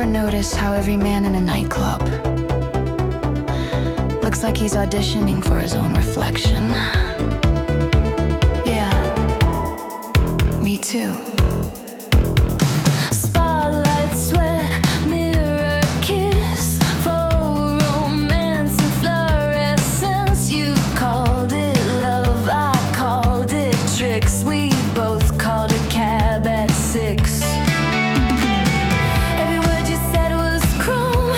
ever notice how every man in a nightclub looks like he's auditioning for his own reflection? Yeah, me too. Spotlight, sweat, mirror, kiss, faux romance and fluorescence. You called it love, I called it tricks. We both called a cab at 6. Every word you said was cruel.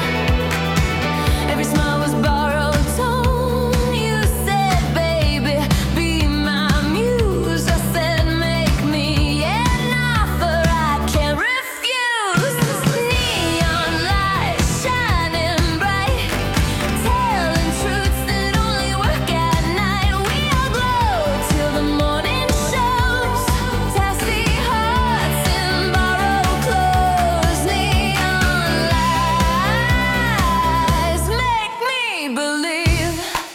Every smile was borrowed tone. You said, baby, be my muse. I said, make me an offer I can't refuse. Neon lights shining bright, telling truths that only work at night. We all glow till the morning shows. Testy hearts in borrowed clothes. Neon lights make me believe.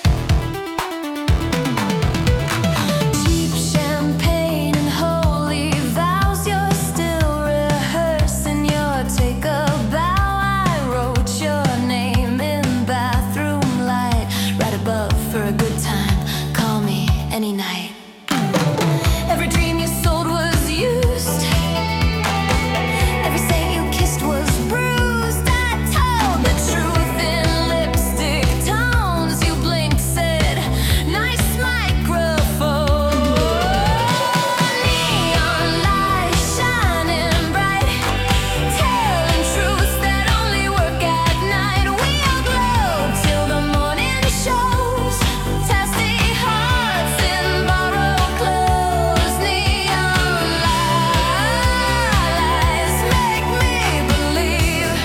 Cheap champagne and holy vows. You're still rehearsing your take a bow. I wrote your name in bathroom light, right above for a good time. Call me any night. Every dream you sold was used. Every saint you kissed was bruised. I told the truth in lipstick tones. You blinked, said, nice microphone. Neon lights shining bright, telling truths that only work at night. We all glow till the morning shows. Testy hearts in borrowed clothes. Neon lights make me believe.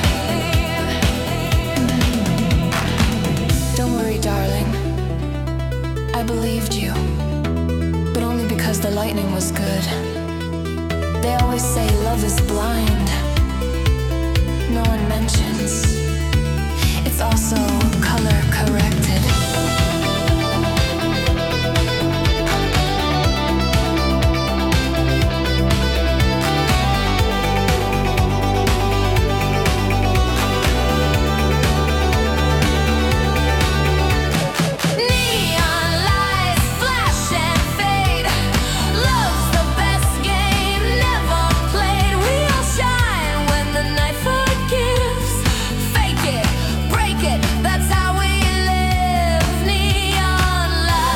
Don't worry, darling. I believed you, but only because the lightning was good. They always say love is blind. No one mentions it's also color corrected. Neon lights flash and fade. Love's the best game never played. We all shine when the night forgives. Fake it, break it, that's how we live. Neon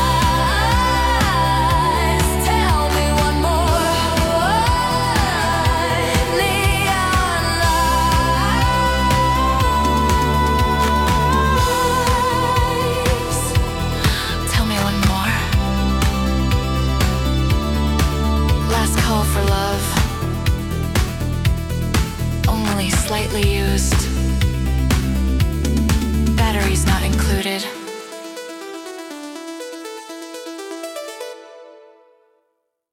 lights, tell me one more. Neon lights, tell me one more. Last call for love. Only slightly used. Batteries not included.